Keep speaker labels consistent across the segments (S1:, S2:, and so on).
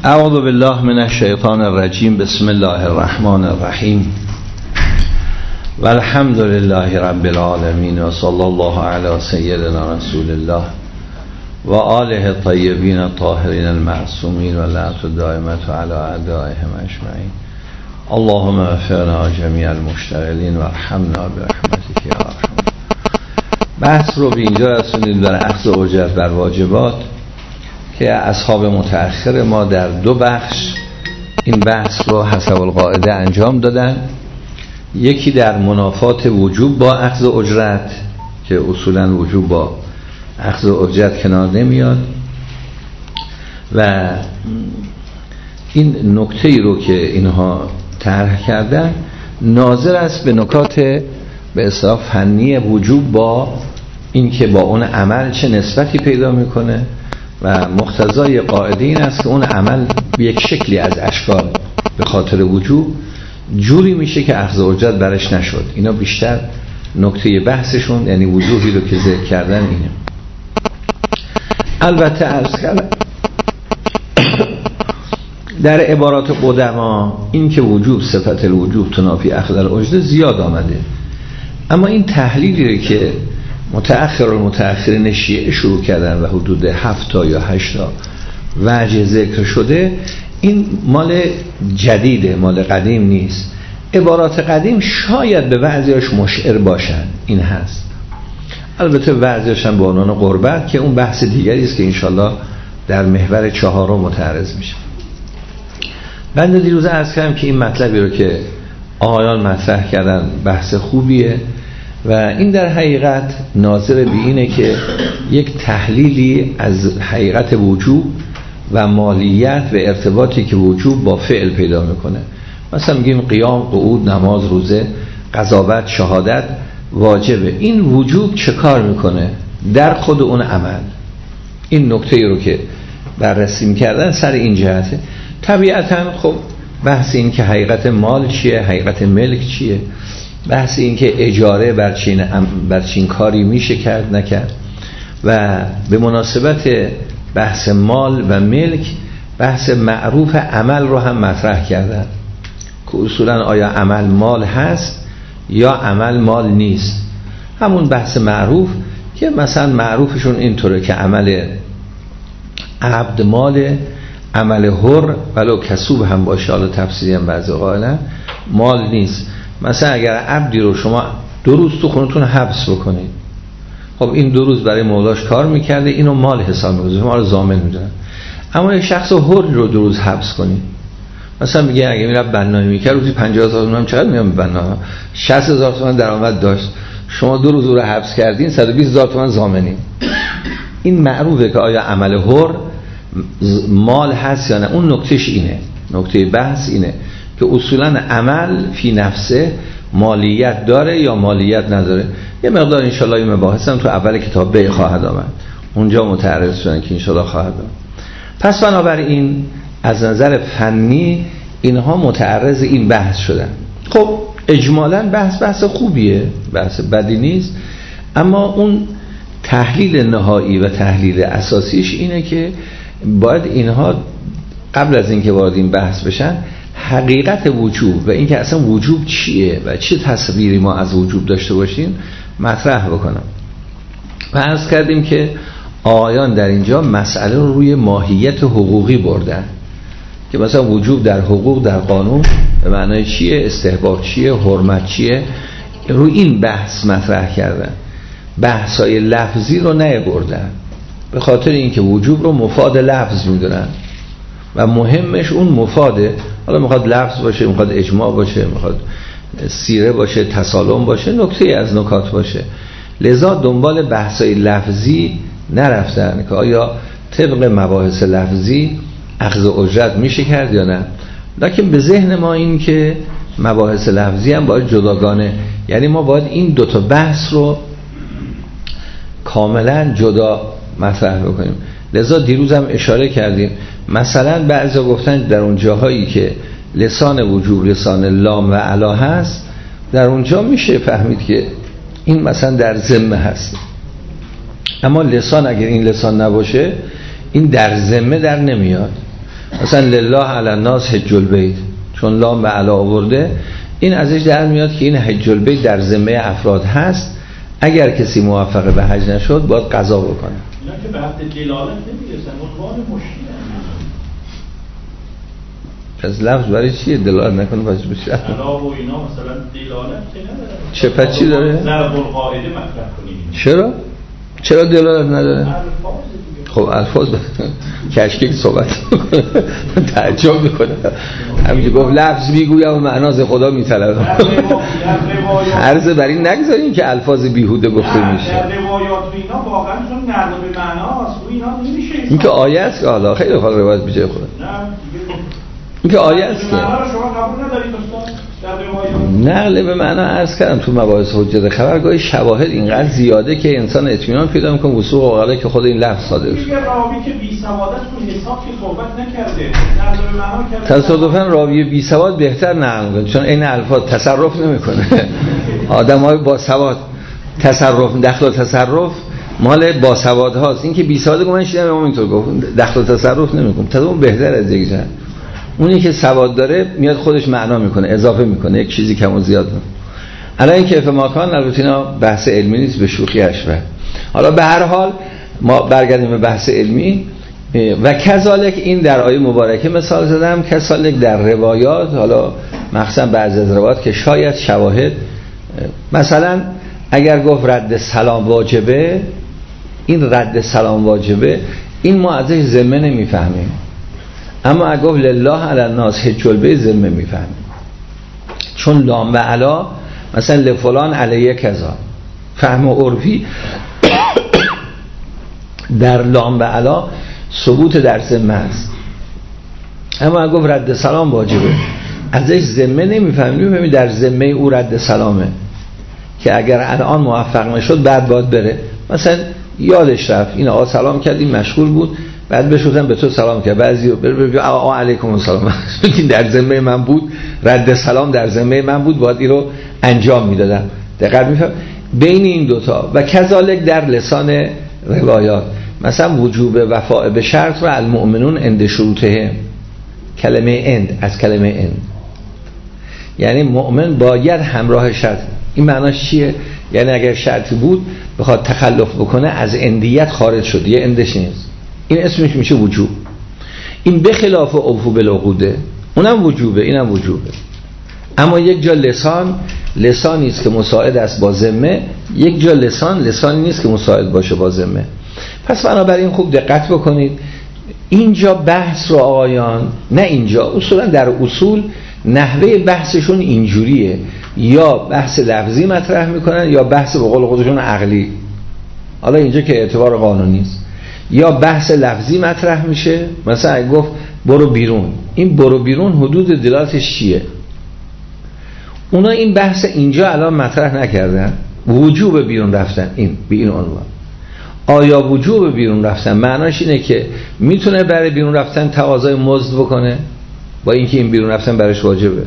S1: اعوذ بالله من الشیطان الرجیم. بسم الله الرحمن الرحیم و الحمد لله رب العالمین و صلی الله علی سیدنا رسول الله و آله الطیبین الطاهرین المعصومین و لعنت الدائمة علی اعدائهم اجمعین. اللهم اغفرنا جمیع المشتغلین و ارحمنا برحمتک یا ارحم. بحث رو به اینجا رسونید در اخذ اجرت بر واجبات که اصحاب متأخر ما در دو بخش این بحث رو حسب القاعده انجام دادن. یکی در منافات وجوب با اخذ اجرت که اصولا وجوب با اخذ اجرت کنار نمیاد و این نکته ای رو که اینها طرح کردن ناظر است به نکات به اصطلاح فنی وجوب با این که با اون عمل چه نسبتی پیدا میکنه و مقتضای قاعده این است که اون عمل به یک شکلی از اشکال به خاطر وجوب جوری میشه که اخذ اجرت برش نشد. اینا بیشتر نکته بحثشون یعنی وجوبی رو که ذکر کردن اینه. البته عرض کردم در عبارات قدما این که وجوب صفت الوجوب تنافی اخذ الاجرت زیاد آمده، اما این تحلیلی که متأخرین شیعه شروع کردن و حدود 7 یا 8 وجه ذکر شده، این مال جدیده، مال قدیم نیست. عبارات قدیم شاید به بعضیاش مشعر باشن، این هست. البته بعضیاش هم به عنوان قربت که اون بحث دیگری است که انشالله در محور 4 متعرض میشه. بنده دیروز عرض کردم که این مطلبی رو که آقایان مطرح کردن بحث خوبیه و این در حقیقت ناظر به اینه که یک تحلیلی از حقیقت وجوب و مالیت و ارتباطی که وجوب با فعل پیدا میکنه. مثلا میگیم قیام، قعود، نماز، روزه، قضاوت، شهادت واجبه. این وجوب چه کار میکنه در خود اون عمل؟ این نکته ای رو که بررسی میکردن سر این جهته. طبیعتا خب بحث این که حقیقت مال چیه، حقیقت ملک چیه، بحث این که اجاره بر چین کاری میشه کرد نکرد و به مناسبت بحث مال و ملک بحث معروف عمل رو هم مطرح کردن که اصولا آیا عمل مال هست یا عمل مال نیست. همون بحث معروف که مثلا معروفشون اینطوره که عمل عبد مال، عمل حر ولو کسوب هم باشه، حالا تفسیری هم بعضی قائلن مال نیست. مثلا اگر عبدی رو شما 2 روز تو خونتون حبس بکنید، خب این 2 روز برای مولاش کار میکرده، اینو مال حساب میکنه، شما رو ضامن میدونن. اما یک شخص حر رو 2 روز حبس کنید، مثلا میگه اگه میره بنایی میکرد روزی 50,000 تومان چقدر میام بنا، 60,000 تومان درآمد داشت، شما 2 روز رو حبس کردین 120,000 تومان ضامنین. این معروفه که آیا عمل حر مال هست یا نه. اون نکتهش اینه، نکته بحث اینه که اصولا عمل فی نفسه مالیت داره یا مالیت نداره. یه مقدار انشالله این مباحث هم تو اول کتاب بیع خواهد آمد، اونجا متعرض شدن که انشالله خواهد آمد. پس بنابراین از نظر فنی اینها متعرض این بحث شدن. خب اجمالاً بحث خوبیه، بحث بدی نیست، اما اون تحلیل نهایی و تحلیل اساسیش اینه که باید اینها قبل از اینکه وارد این بحث بشن حقیقت وجوب و اینکه اصلا وجوب چیه و چه تصویری ما از وجوب داشته باشیم مطرح بکنم. و عرض کردیم که آقایان در اینجا مسئله رو روی ماهیت حقوقی بردن که مثلا وجوب در حقوق در قانون به معنای چیه، استحباب چیه، حرمت چیه، روی این بحث مطرح کردن. بحث‌های لفظی رو نیاوردن به خاطر اینکه وجوب رو مفاد لفظ میدونن و مهمش اون مفاده. حالا میخواد لفظ باشه، میخواد اجماع باشه، میخواد سیره باشه، تسالم باشه، نکته از نکات باشه. لذا دنبال بحث‌های لفظی نرفتن که آیا طبق مباحث لفظی اخذ اجرت میشه کرد یا نه. لکن به ذهن ما این که مباحث لفظی هم باید جداگانه، یعنی ما باید این 2 تا بحث رو کاملا جدا مطرح بکنیم. لذا دیروز هم اشاره کردیم، مثلا بعضا گفتن در اون جاهایی که لسان وجوب لسان لام و علا هست، در اونجا میشه فهمید که این مثلا در ذمه هست، اما لسان اگر این لسان نباشه این در ذمه در نمیاد. مثلا لله علی الناس حج البیت، چون لام به علا آورده، این ازش در میاد که این حج البیت در ذمه افراد هست، اگر کسی موفق به حج نشد باید قضا بکنه.
S2: اینا که به حد دلالت نمیرسن، عنوان مشکل
S1: از لفظ برای چیه دلالت نکنه باشه بشه
S2: علا و اینا مثلا دلالت که نداره.
S1: چه پس چی داره؟
S2: ضرب القاعده مطرح کنید.
S1: چرا دلالت نداره؟ خب الفاظ کشکی صحبت میکنه تعجب میکنه، همینجور گفت لفظ میگویم و معناز خدا میطلبم. عرض بر این نگذاریم که الفاظ بیهوده گفته میشه.
S2: در روایات و اینا واقعا چون نقل به معناست و اینا نمیشه.
S1: این که آیه است که حالا خیلی خاله روایت بیجای خود. این که آیه است که
S2: شما قبول ندارید استاد؟
S1: نقل به معنا عرض کردم تو مباحث حجت خبر گاهی شواهد اینقدر زیاده که انسان اطمینان پیدا میکنه وثوق اوغله که خود این لفظ صادر شد.
S2: دیگه راوی که بی سوادت تو حساب که صحبت نکرده، نقل به معنا کرده.
S1: تصادفاً راوی بی سواد بهتر نقل میکنه، چون این الفاظ تصرف نمیکنه. آدمای با سواد تصرف، دخل و تصرف مال با سواد هاست. این که بی سواد من شیدم اینطور گفت دخل و تصرف نمیکنه. اون بهتر از دیگه. اونی که سواد داره میاد خودش معنا میکنه، اضافه میکنه، یک چیزی کم و زیاد میکنه. الان این کیف ماکان البته اینا بحث علمی نیست، به شوخی اشبه. حالا به هر حال ما برگردیم به بحث علمی. و کذالک این در آیه مبارکه مثال زدم، کذالک در روایات، حالا مخصوصا بعضی از روایات که شاید شواهد، مثلا اگر گفت رد سلام واجبه، این رد سلام واجبه، این ما ازش ذمه نمیفهمیم. اما اگه گفت لله علی الناس حج البیت ذمه میفهمیم، چون لام و علا مثلا لفلان علیه کذا، فهم عرفی در لام و علا ثبوت در ذمه است. اما اگه گفت رد سلام واجبه، ازش ذمه نمیفهمیم، در ذمه او رد سلامه که اگر الان موفق نشد بعد باید بره، مثلا یادش رفت این آقا سلام کرد، این مشغول بود، بعد بشوتن به تو سلام کرد، بعضی آقا علیکم السلام، این در ذمه من بود، رد سلام در ذمه من بود، باید این رو انجام میدادم. دقیق میفهم بین این دوتا. و کذالک در لسان روایات، مثلا وجوب وفاء به شرط و المؤمنون عند شروطهم، کلمه اند از کلمه اند یعنی مؤمن باید همراه شرط. این معناش چیه؟ یعنی اگر شرطی بود بخواد تخلف بکنه از اندیت خارج شد، یه اندش نیست، این اسمش میشه وجوب. این به خلاف اوفو بالعقوده، اونم وجوبه اینم وجوبه. اما یک جا لسانی است که مساعد است با ذمه، یک جا لسانی نیست که مساعد باشه با ذمه. پس بنابراین خوب دقت بکنید، اینجا بحث رو آقایان، نه اینجا اصولا در اصول نحوه بحثشون اینجوریه، یا بحث لفظی مطرح میکنن یا بحث به قول خودشون عقلی. حالا اینجا که اعتبار قانونی است، یا بحث لفظی مطرح میشه، مثلا اگه گفت برو بیرون، این برو بیرون حدود دلالتش چیه؟ اونا این بحث اینجا الان مطرح نکردن. وجوب بیرون رفتن، این به این عنوان، آیا وجوب بیرون رفتن معناش اینه که میتونه برای بیرون رفتن تقاضای مزد بکنه با اینکه این بیرون رفتن برایش واجبه؟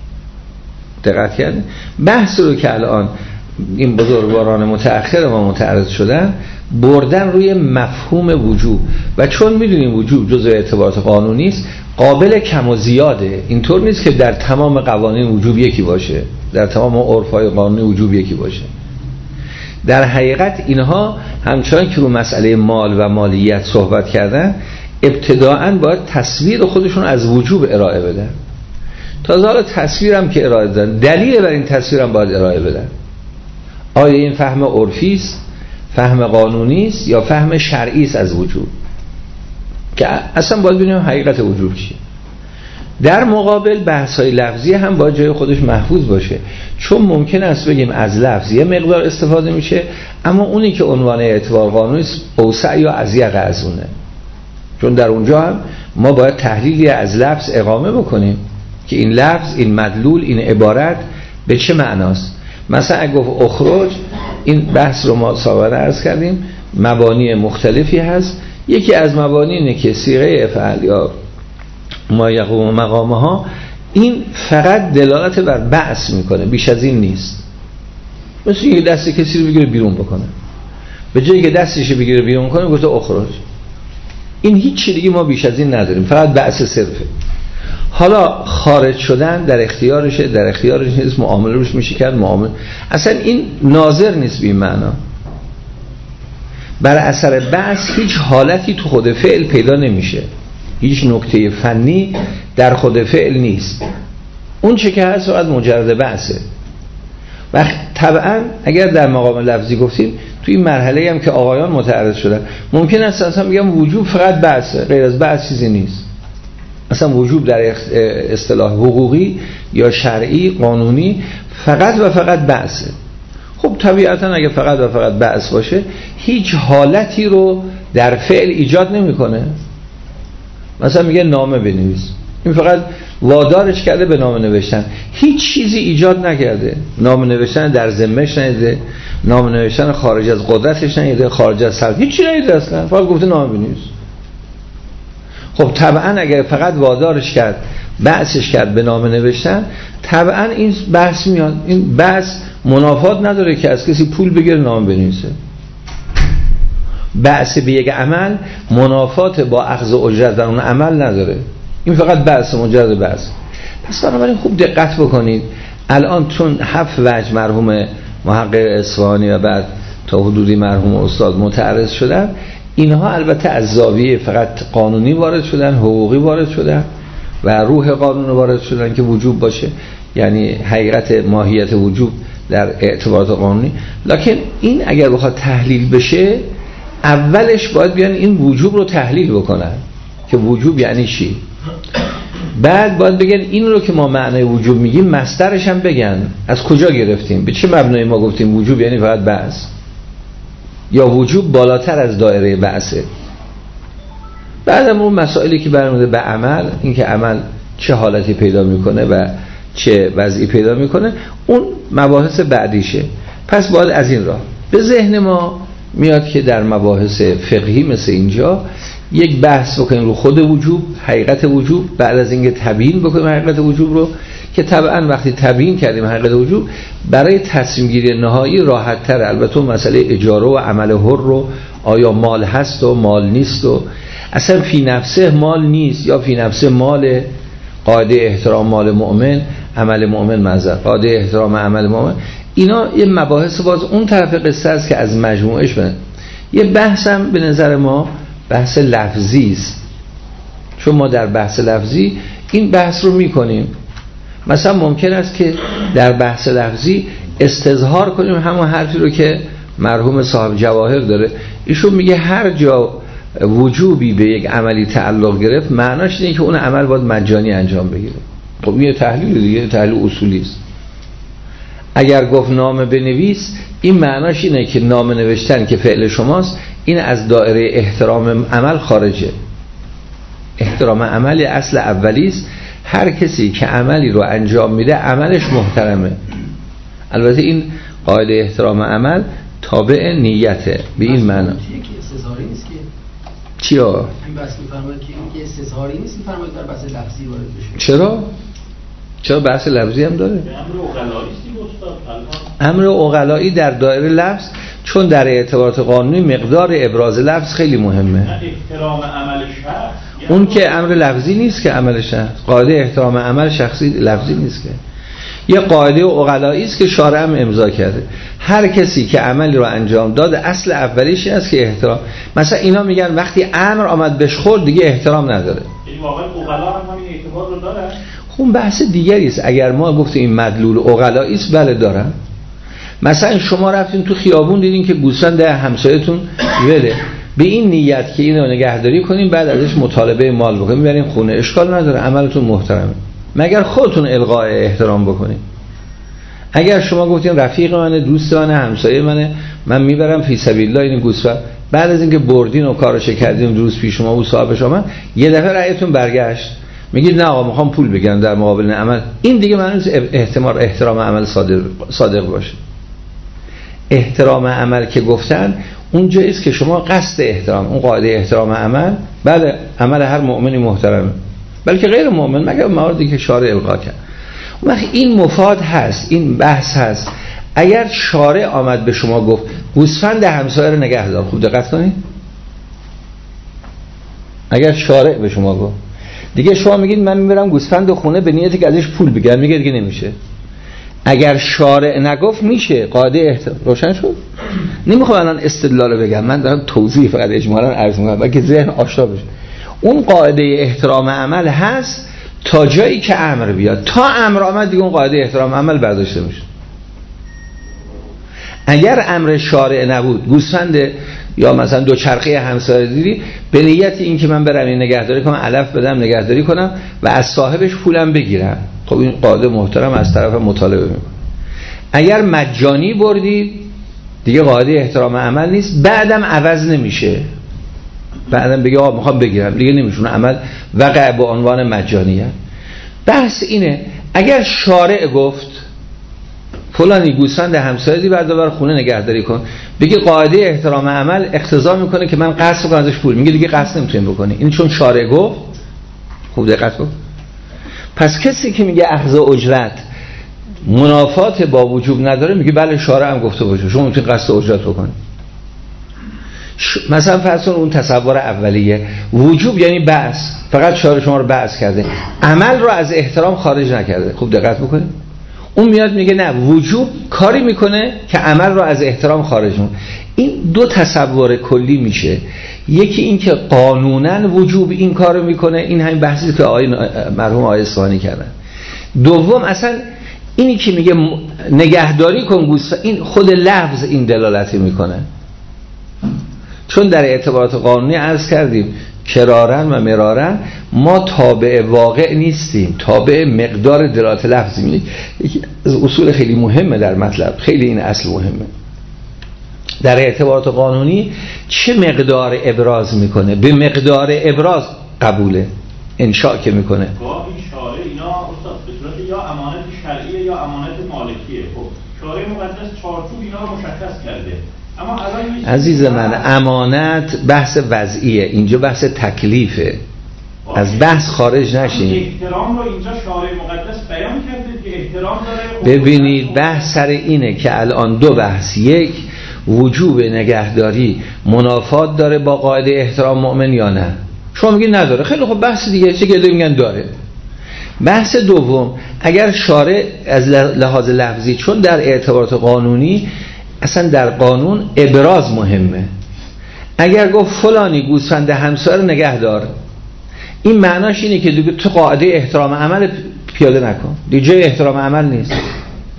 S1: دقت کردین؟ بحث رو که الان این بزرگواران متأخر ما متعرض شدن بردن روی مفهوم وجوب، و چون میدونیم وجوب جزء اعتبارات قانونی است، قابل کم و زیاده. اینطور نیست که در تمام قوانین وجوب یکی باشه، در تمام عرف‌های قانونی وجوب یکی باشه. در حقیقت اینها همچنان که رو مسئله مال و مالیت صحبت کردن، ابتداعاً باید تصویر خودشون از وجوب ارائه بدن. تازه حالا تصویرم که ارائه دادن، دلیل بر این تصویرم باید ارائه بدن. آیا این فهم عرفی است، فهم قانونی است، یا فهم شرعی است از وجوب؟ که اصلا باید ببینیم حقیقت وجوب چیه. در مقابل بحث‌های لفظی هم باید جای خودش محفوظ باشه، چون ممکن است بگیم از لفظ یه مقدار استفاده میشه، اما اونی که عنوان اعتبار قانونی است اوسع یا اضیق از اونه، چون در اونجا هم ما باید تحلیلی از لفظ اقامه بکنیم که این لفظ، این مدلول، این عبارت به چه معناست. مثلا اگه گفت اخرج، این بحث رو ما سابقا عرض کردیم، مبانی مختلفی هست. یکی از مبانی اینه که صیغه افعال یا ما یقوم مقامها، این فقط دلالت بر بعث میکنه، بیش از این نیست. مثل یه دست کسی رو بگیره بیرون بکنه، به جایی که دستش بگیره بیرون کنه گفته اخرج. این هیچ چیز دیگه ما بیش از این نداریم، فقط بحث صرفه. حالا خارج شدن در اختیارشه، در اختیارش نیست، معامله روش میشه کرد، معامله اصلا این ناظر نیست به این معنا. بر اثر بحث هیچ حالتی تو خود فعل پیدا نمیشه، هیچ نکته فنی در خود فعل نیست، اون چه که هست فقط مجرد بحثه. و طبعا اگر در مقام لفظی گفتیم تو این مرحله هم که آقایان متعرض شدن ممکن است اصلا بگم وجوب فقط بحثه، غیر از بحث چیزی نیست. اصلا وجوب در اصطلاح حقوقی یا شرعی قانونی فقط و فقط بحثه. خب طبیعتا اگه فقط و فقط بحث باشه هیچ حالتی رو در فعل ایجاد نمیکنه. مثلا میگه نامه بنویس، این فقط وادارش کرده به نامه نوشتن، هیچ چیزی ایجاد نکرده. نامه نوشتن در ذمه‌اش نیده، نامه نوشتن خارج از قدرتش نیده، خارج از سلطنت هیچ چیزی نیده اصلا، فقط گفته نامه بنویس. خب طبعا اگر فقط وادارش کرد، بحثش کرد به نامه نوشتن، طبعا این بحث میاد. این بحث منافات نداره که از کسی پول بگیره نامه بنویسه. بحث به یک عمل منافات با اخذ اجرت در اون عمل نداره، این فقط بحث، مجرد بحث. پس بنابراین خوب دقت بکنید. الان چون 7 وجه مرحوم محقق اصفهانی و بعد تا حدودی مرحوم استاد متعرض شدن، اینها البته از زاویه فقط قانونی وارد شدن، حقوقی وارد شدن و روح قانون وارد شدن که وجوب باشه، یعنی حقیقت ماهیت وجوب در اعتبارات قانونی. لکن این اگر بخواد تحلیل بشه اولش باید بیان این وجوب رو تحلیل بکنن که وجوب یعنی چی. بعد باید بگن این رو که ما معنی وجوب میگیم مصدرش هم بگن از کجا گرفتیم، به چه مبنایی ما گفتیم وجوب یعنی فقط بحث، یا وجوب بالاتر از دایره بحثه. بعدم اون مسائلی که برمی‌گرده به عمل، این که عمل چه حالتی پیدا میکنه و چه وضعی پیدا میکنه، اون مباحث بعدیشه. پس باید از این راه به ذهن ما میاد که در مباحث فقهی مثل اینجا یک بحث بکنیم رو خود وجوب، حقیقت وجوب، بعد از اینکه تبیین بکنیم حقیقت وجوب رو، که طبعا وقتی تبیین کردیم حقیقت وجوب برای تصمیم گیری نهایی راحت تر. البته مسئله اجاره و عمل حر رو، آیا مال هست و مال نیست و اصلا فی نفسه مال نیست یا فی نفسه مال، قاعده احترام مال مؤمن، عمل مؤمن معذرت، قاعده احترام عمل مؤمن، اینا یه مباحث باز اون طرف قصه است که از مجموعش بنه. یه بحث هم به نظر ما بحث لفظی است، چون ما در بحث لفظی این بحث رو میکنیم. مثلا ممکن است که در بحث لفظی استظهار کنیم همون حرفی رو که مرحوم صاحب جواهر داره. ایشون میگه هر جا وجوبی به یک عملی تعلق گرفت معناش اینه که اون عمل باید مجانی انجام بگیره. خب این تحلیل دیگه، تحلیل اصولی است. اگر گفت نامه بنویس، این معناش اینه که نامه نوشتن که فعل شماست این از دایره احترام عمل خارجه. احترام عمل اصل اولی است. هر کسی که عملی رو انجام میده عملش محترمه. البته این قاعده احترام عمل تابع نیته به این معنا.
S3: استظهاری نیست که
S1: چیا؟
S3: این بحث می‌فرماید که این استظهاری نیست، می‌فرماید در بحث لفظی وارد بشه.
S1: چرا بحث لفظی هم داره؟ امر عقلایی در دایره لفظ، چون در اعتبارات قانونی مقدار ابراز لفظ خیلی مهمه.
S2: احترام عمل شخص
S1: اون که امر لفظی نیست که عمل شخص، قاعده احترام عمل شخصی لفظی نیست که، یه قاعده عقلایی است که شارع هم امضا کرده. هر کسی که عملی رو انجام داد اصل اولیش است که احترام. مثلا اینا میگن وقتی امر آمد بهش خورد دیگه احترام نداره.
S2: این واقعا عقلا هم همین اعتبار رو داره.
S1: خب بحث دیگری است. اگر ما گفتیم این مدلول عقلایی است، بله دارن. مثلا شما رفتین تو خیابون دیدین که گوسفند همسایتون وله، به این نیت که اینو نگهداری کنین بعد ازش مطالبه مال بکنین برین خونه، اشکال نداره، عملتون محترمه، مگر خودتون القاء احترام بکنین. اگر شما گفتین رفیق منه، دوست منه، همسایه منه، من میبرم فی سبیل الله این گوسفند، بعد از اینکه بردین و کارش کردین روز پیش شما و صاحبش آمد، یه دفعه رأیتون برگشت میگید نه آقا میخوام پول بگیرم در مقابل عمل، این دیگه معنیش احترام عمل صادق باشه. احترام عمل که گفتن اونجا است که شما قصد احترام، اون قاعده احترام عمل، بله عمل هر مؤمنی محترمه، بلکه غیر مؤمن مگر مواردی که شارع القا کرد. وقتی این مفاد هست، این بحث هست. اگر شارع آمد به شما گفت گوسفند همسایه رو نگه دار، خوب دقت کنید، اگر شارع به شما گفت دیگه شما میگید من میبرم گوسفند خونه به نیتی که ازش پول بگیرم، میگه دیگه نمیشه. اگر شارع نگفت میشه. قاعده احترام روشن شد. نمیخوام الان استدلال بگم، من دارم توضیح فقط اجمالا عرض میکنم بلکه ذهن آشنا بشه. اون قاعده احترام عمل هست تا جایی که امر بیاد. تا امر آمد دیگه اون قاعده احترام عمل برداشته میشه. اگر امر شارع نبود، گوسفند یا مثلا دوچرخه همسایه دیدی به نیت این که من برم این نگهداری کنم، علف بدم نگهداری کنم و از صاحبش پولم بگیرم، خب این قاعده محترم از طرف مطالبه میکنه. اگر مجانی بردید دیگه قاعده احترام عمل نیست، بعدم عوض نمیشه. بعدم بگه آقا میخوام بگیرم، دیگه نمیشونه عمل وقع به عنوان مجانیت. بحث اینه اگر شارع گفت فلانی گوسفند همسایه‌ای بردار خونه نگهداری کن، بگی قاعده احترام عمل اقتضا میکنه که من قصد کنم ازش پول، میگه دیگه قصد نمیتونی بکنی. این چون شارع گفت. خوب دقت کن. پس کسی که میگه اخذ اجرت منافات با وجوب نداره، میگه بله شارع هم گفته باشه شما میتونید قصد اجرت بکنید. مثلا فرض کن اون تصور اولیه وجوب یعنی بأس، فقط شارع شما رو بأس کرده، عمل رو از احترام خارج نکرده. خوب دقت بکنید. اون میاد میگه نه وجوب کاری میکنه که عمل رو از احترام خارج کنه. این دو تصور کلی میشه. یکی این که قانونا وجوب این کارو میکنه، این همین بحثی که مرحوم آقای اصفهانی کردن. دوم اصلا اینی که میگه نگهداری کن گوسفند، این خود لفظ این دلالتی میکنه. چون در اعتبارات قانونی عرض کردیم کرارن و مرارن ما تابع واقع نیستیم، تابع مقدار دلالت لفظی. یکی از اصول خیلی مهمه در مطلب، خیلی این اصل مهمه در اعتبارات قانونی، چه مقدار ابراز میکنه، به مقدار ابراز قبوله، انشاء که میکنه.
S2: با این شارع اینا استاد به صورت یا امانت شرعیه یا امانت مالکیه. خب شارع مقدس چارچوب اینا رو مشخص کرده.
S1: عزیز من امانت بحث وضعیه، اینجا بحث تکلیفه، از بحث خارج نشین.
S2: احترام رو اینجا شارع مقدس بیان کرده که احترام داره.
S1: ببینید بحث سر اینه که الان دو بحث، یک وجوب نگهداری منافات داره با قاعده احترام مؤمن یا نه. شما میگید نداره، خیلی خب بحث دیگه چه که میگن داره. بحث دوم اگر شارع از لحاظ لفظی، چون در اعتبارات قانونی اصلا در قانون ابراز مهمه، اگر گفت فلانی گوسفند همسایه رو نگه دار، این معناش اینه که دیگه تو قاعده احترام عمل پیاده نکن، دیگه جای احترام عمل نیست.
S3: نگفته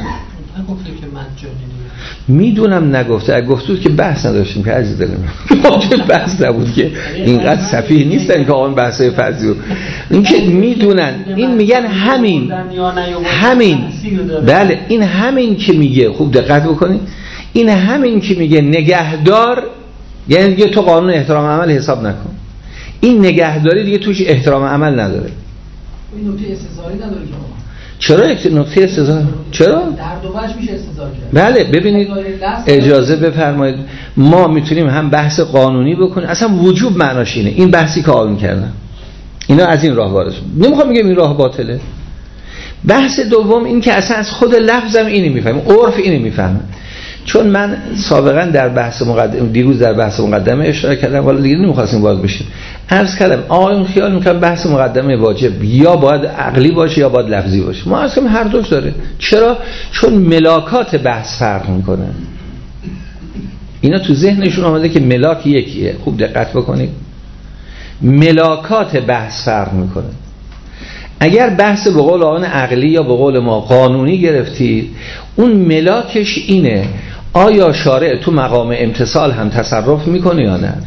S3: که مجانی.
S1: میدونم نگفته، اگه گفته که بحث نداشتیم که عزیز دلم بحث نبود که اینقدر سفیه نیستن که آن بحثای فرضی رو این که میدونن. این میگن همین بله این همین که میگه، خوب دقت بکنید، این همین که میگه نگهدار یعنی دیگه تو قانون احترام عمل حساب نکن. این نگهداری دیگه توش احترام عمل نداره.
S3: این نکته استثاری نداره که
S1: چرا یک نکته استثار؟ چرا؟
S3: در دو وجه میشه استثار کرد.
S1: بله ببینید اجازه بفرمایید، ما میتونیم هم بحث قانونی بکنیم، اصلا وجوب معناش اینه، این بحثی که آقایون کردن اینا از این راه وارد. نمیخوام بگم این راه باطله. بحث دوم این که اصلا از خود لفظم اینو میفهمم، عرف اینو میفهمم. چون من سابقا در بحث مقدمه، دیروز در بحث مقدمه اشاره کردم، ولی دیگه نمیخواستیم وارد بشیم. عرض کردم آقایون خیال میکنن بحث مقدمه واجب یا باید عقلی باشه یا باید لفظی باشه. ما اصلا هر دوش داره. چرا؟ چون ملاکات بحث فرق میکنه. اینا تو ذهنشون آمده که ملاک یکیه. خوب دقت بکنید، ملاکات بحث فرق میکنه. اگر بحث به قول آن عقلی یا به قول ما قانونی گرفتید، اون ملاکش اینه آیا شارع تو مقام امتثال هم تصرف میکنه یا نه.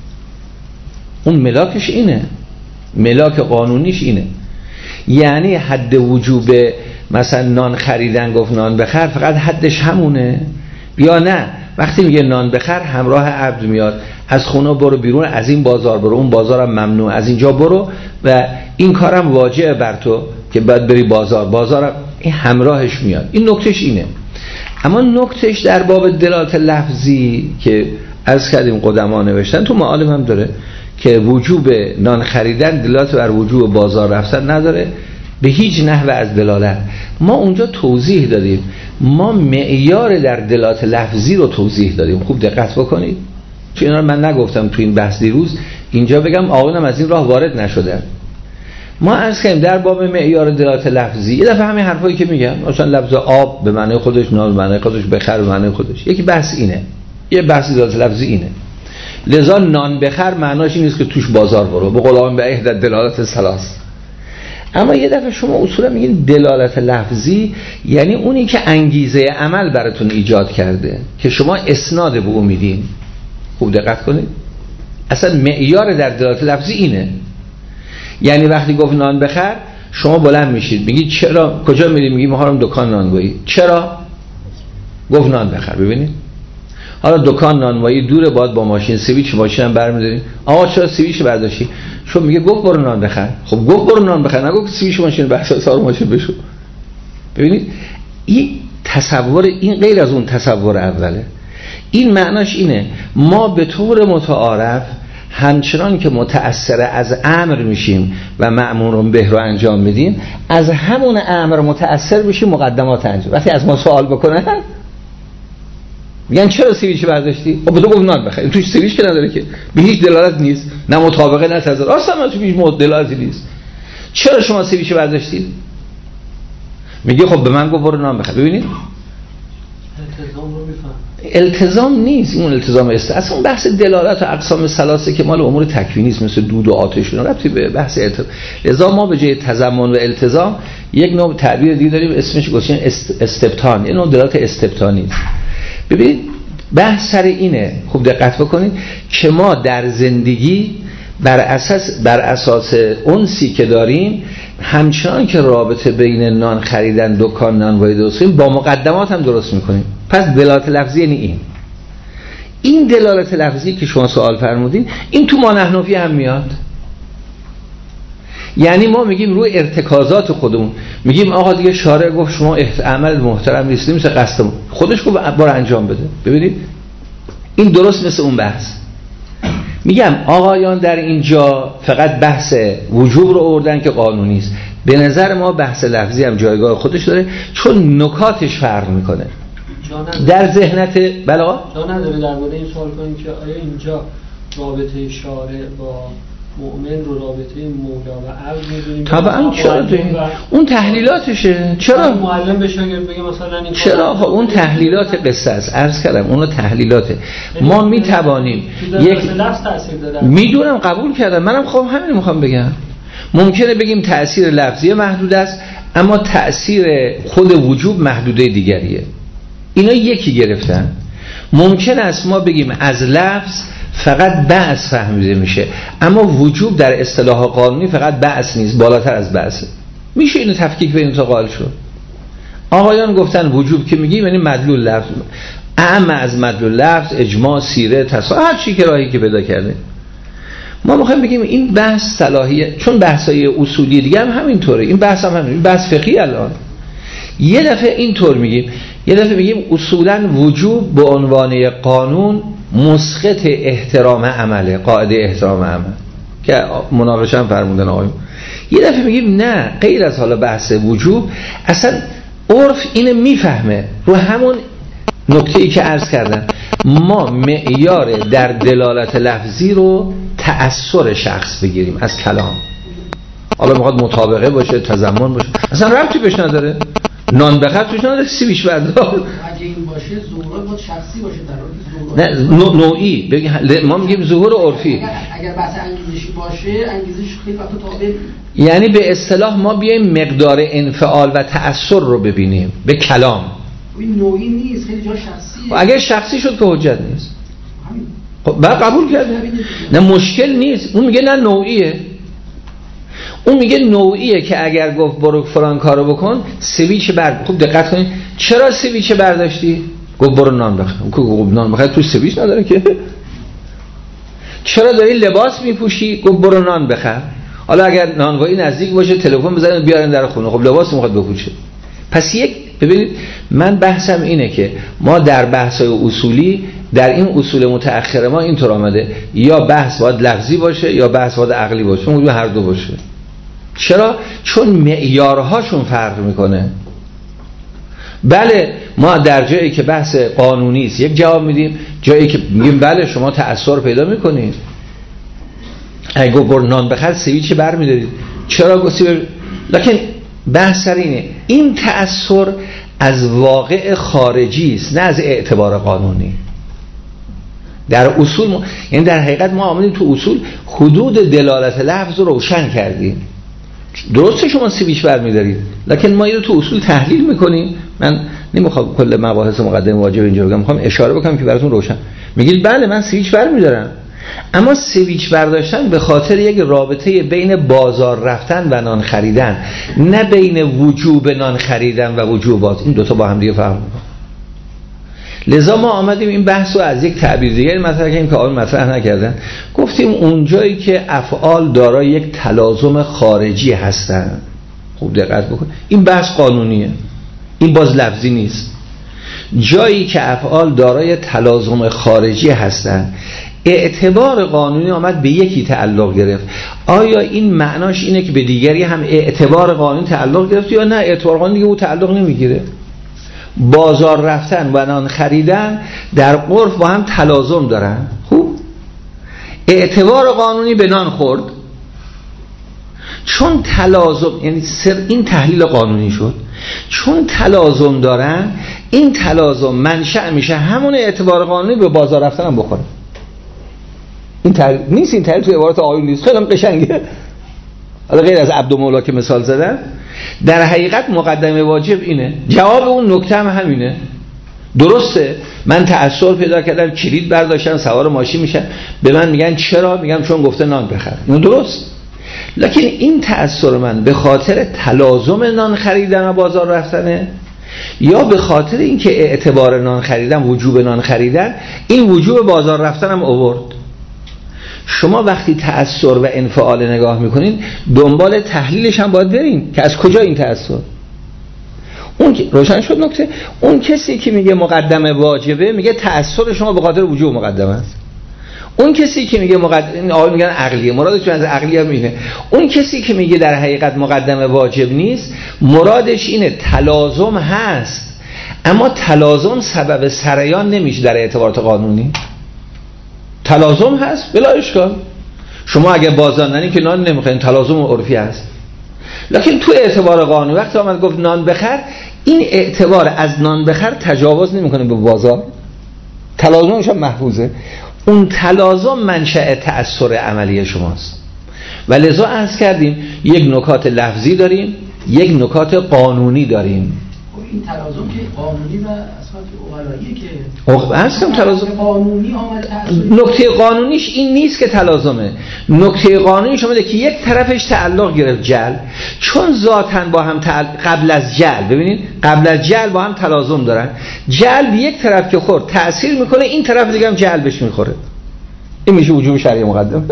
S1: اون ملاکش اینه، ملاک قانونیش اینه. یعنی حد وجوب مثلا نان خریدن، گفت نان بخر، فقط حدش همونه یا نه وقتی میگه نان بخر همراه عبد میاد، از خونه برو بیرون، از این بازار برو، اون بازارم ممنوع، از اینجا برو و این کارم واجبه بر تو که باید بری بازار، بازارم این همراهش میاد. این نکتهش اینه. اما نکتهش در باب دلالت لفظی که عرض کردیم قدما نوشتن، تو معالم هم داره که وجوب نان خریدن دلالت بر وجوب بازار رفتن نداره به هیچ نحو از دلالت. ما اونجا توضیح دادیم، ما معیار در دلالت لفظی رو توضیح دادیم. خوب دقت بکنید، چون اینا رو من نگفتم تو این بحث دیروز، اینجا بگم آقایونم از این راه وارد نشدن. ما عرض کردیم در باب معیار دلالت لفظی یه دفعه همین حرفایی که میگم، مثلا لفظ آب به معنی خودش، نان به معنی خودش، بخر به معنی خودش، یکی بحث اینه، یه بحث دلالت لفظی اینه. لذا نان بخر معناش این نیست که توش بازار برو، به قول آقایون به عهد دلالت ثلاث. اما یه دفعه شما اصولا میگین دلالت لفظی یعنی اونی که انگیزه عمل براتون ایجاد کرده که شما اسناد به اون میدین. خوب دقت کنید، اصلا معیار در دلالت لفظی اینه. یعنی وقتی گفت نان بخر، شما بلند میشید میگید چرا؟ کجا میرید؟ میگید میخوام دکان نانوایی. چرا؟ گفت نان بخر. ببینید حالا دکان نانوایی دوره، باید با ماشین سویچ ماشین هم برمی‌دارید. آقا چرا سویچ برداشتی؟ شما میگه گفت برو نان بخر. خب گفت برو نان بخر، نگفت سویچ ماشین بخر سار ماشین بشو. ببینید این تصور، این غیر از اون تصور اوله. این معناش اینه ما به طور متعارف همچنان که متأثر از امر میشیم و مأمورون به رو انجام میدیم، از همون امر متأثر میشیم مقدمات انجام. وقتی از ما سوال بکنن میگن چرا سویچ برداشتی؟ خب تو گفت نان بخر. این توش سویچ که نداره که، به هیچ دلالت نیست، نه مطابقه نه تضاد. اصلا توش هیچ دلالتی نیست. چرا شما سویچ برداشتید؟ میگه خب به من گفت برو نان بخر. ببینید
S3: التزام رو میفهم.
S1: التزام نیست، اون التزام است. اصلا اون بحث دلالت و اقسام ثلاثه که مال امور تکوینی است، مثل دود و آتش، اینا ربطی به بحث التزام. لذا ما به جای تضمن و التزام یک نوع تعبیر دیگه داریم، اسمش گذاشتیم استبطان، این نوع دلالت استبطانی است. ببینید بحث سر اینه، خوب دقت بکنید که ما در زندگی بر اساس انسی که داریم، همچنان که رابطه بین نان خریدن، دکان نانوایی درست کنیم، با مقدمات هم درست میکنیم. پس دلالت لفظی یعنی این دلالت لفظی که شما سوال فرمودین، این تو ما نحنفی هم میاد. یعنی ما میگیم روی ارتکازات خودمون، میگیم آقا دیگه شارع گفت شما عمل محترم نیست، مثل قصد خودش گفت بار انجام بده. ببینید این درست مثل اون بحث. میگم آقایان در اینجا فقط بحث وجوب رو آوردن که قانونی است. به نظر ما بحث لفظی هم جایگاه خودش داره، چون نکاتش فرق میکنه در ذهنت. بله آقا
S3: جا نداره درباره این سوال کنیم که آیا اینجا رابطه شارع با مؤمن رو رابطه مولا و عبد می‌دونیم؟
S1: طبعا چرا اون تحلیلاتشه. چرا
S3: معلم به شاگرد بگه مثلا این
S1: چرا؟ آقا اون تحلیلات قصه است، عرض کردم اون تحلیلاته. ما میتوانیم یک
S3: لفظ تاثیر داره.
S1: میدونم، قبول کردم، منم خب همین میخوام بگم. ممکنه بگیم تأثیر لفظی محدود است، اما تأثیر خود وجوب محدوده دیگریه. اینا یکی گرفتن. ممکن است ما بگیم از لفظ فقط بعث فهمیده میشه، اما وجوب در اصطلاح قانونی فقط بعث نیست، بالاتر از بعثه. میشه اینو تفکیک بین تا قائل شد. آقایان گفتن وجوب که میگیم یعنی مدلول لفظ، اعم از مدلول لفظ، اجماع، سیره، تصاحب، هر چی که راهی که پیدا کرده. ما میخوایم بگیم این بحث صلاحیه، چون بحثای اصولی دیگه هم همینطوره، این بحث هم همین بحث فقهی. الان یه دفعه اینطور میگیم، یه دفعه میگیم اصولا وجوب به عنوان قانون مسقط احترام عمله، قاعده احترام عمل که مناقشه هم فرمودن آقایون. یه دفعه میگیم نه، غیر از حالا بحث وجوب، اصلا عرف اینو میفهمه. رو همون نکته‌ای که عرض کردم، ما معیار در دلالت لفظی رو تأثر شخص بگیریم از کلام. حالا میخواد مطابقه باشه، تضمن باشه، اصلا ربطی بهش نداره. نان بخر توش نداره، سیبیش بردار.
S3: اگه این باشه ظهور باید شخصی باشه، در حالی که
S1: نه نوعی. ما میگیم ظهور عرفی.
S3: اگر بحث انگیزشی باشه، انگیزش خیلی وقت تابع،
S1: یعنی به اصطلاح ما بیایم مقدار انفعال و تأثر رو ببینیم به کلام.
S3: این نوعی نیست، خیلی جا شخصیه.
S1: اگر شخصی شد که حجت نیست. خب بعد قبول کرده، نه مشکل نیست. اون میگه نه نوعیه. اون میگه نوعیه که اگر گفت برو فلان کارو بکن، سویچ خوب دقت کنید، چرا سویچ برداشتی؟ گفت برو نان بخر. گفت نان بخر تو سویچ نداره که. چرا داری لباس میپوشی؟ گفت برو نان بخر. حالا اگر نانوایی نزدیک باشه تلفن بزنن بیارن در خونه، خب لباس میخواد بپوشه. پس یک ببینید، من بحثم اینه که ما در بحث‌های اصولی، در این اصول متأخر ما اینطور آمده، یا بحث باید لفظی باشه یا بحث باید عقلی باشه، اون هر دو باشه. چرا؟ چون معیارهاشون فرق میکنه. بله ما در جایی که بحث قانونی است یک جواب میدیم، جایی که میگیم بله شما تأثیر پیدا میکنید. اگه بر نان بخر سویچ بر میدارید، چرا گفتی لکن بحث سر اینه این تأثیر از واقع خارجی است نه از اعتبار قانونی. در اصول یعنی در حقیقت ما آمدیم تو اصول حدود دلالت لفظ رو روشن کردیم. درسته شما سویچ بر میدارید لکن ما اینو تو اصول تحلیل میکنیم. من نمیخوام کل مباحث مقدمه واجب اینجا بگم، میخوام اشاره بکنم که براتون روشن. میگید بله من سویچ بر میدارم، اما سویچ برداشتن به خاطر یک رابطه بین بازار رفتن و نان خریدن، نه بین وجوب نان خریدن و وجوب باز. این دوتا با هم دیگه فرق میکنه. لذا ما آمدیم این بحث رو از یک تعبیر دیگه مطرح کردیم که آن مطرح نکردن. گفتیم اونجایی که افعال دارای یک تلازم خارجی هستن، خوب دقت بکن، این بحث قانونیه، این باز لفظی نیست. جایی که افعال دارای تلازم خارجی هستن، اعتبار قانونی آمد به یکی تعلق گرفت. آیا این معناش اینه که به دیگری هم اعتبار قانونی تعلق گرفت یا نه؟ اعتبار قانونی دیگه او تعلق نمیگیره. بازار رفتن و نان خریدن در عرف با هم تلازم دارن. خوب، اعتبار قانونی به نان خورد چون تلازم، یعنی این تحلیل قانونی شد، چون تلازم دارن این تلازم منشأ میشه همون اعتبار قانونی به بازار رفتن هم بخوره. این تحلیل نیست، این تحلیل توی عبارات آیون نیست، خیلی هم قشنگه. حالا غیر از عبد و مولا که مثال زدن، در حقیقت مقدمه واجب اینه، جواب اون نکته هم همینه. درسته من تأثیر پیدا کردم، کلید برداشتن سوار ماشین میشن، به من میگن چرا؟ میگم چون گفته نان بخر. اینو درست، لکن این تأثیر من به خاطر تلازم نان خریدن و بازار رفتنه یا به خاطر اینکه اعتبار نان خریدن، وجوب نان خریدن، این وجوب بازار رفتن هم آورد. شما وقتی تأثیر و انفعال نگاه میکنین دنبال تحلیلش هم باید برین که از کجا این تأثیر. اون روشن شد نکته. اون کسی که میگه مقدمه واجبه میگه تأثیر شما به خاطر وجوب مقدمه است. اون کسی که میگه این آقای میگن عقلیه، مرادش از عقلیه میگه. اون کسی که میگه در حقیقت مقدمه واجب نیست، مرادش اینه تلازم هست اما تلازم سبب سریان نمیشه در اعتبارات قانونی. تلازم هست بلا اشکال، شما اگه بازاندنی که نان نمیخواین، تلازم عرفی هست. لکن تو اعتبار قانونی وقتی آمد گفت نان بخر، این اعتبار از نان بخر تجاوز نمیکنه به بازار، تلازمش هم محفوظه. اون تلازم منشأ تأثیر عملی شماست. و لذا عرض کردیم یک نکات لفظی داریم، یک نکات قانونی داریم.
S4: این تلازم که قانونی و اساس اوغلاییه که
S1: تلازم
S4: قانونی آمده.
S1: نکته قانونیش این نیست که تلازمه. نکته قانونیش اومده که یک طرفش تعلق گرفت جل، چون ذاتاً با هم قبل از جل، ببینید قبل از جل با هم تلازم دارن. جل به یک طرف که خورد تأثیر میکنه، این طرف دیگه هم جل بهش میخوره. این میشه وجوب شرعی مقدم،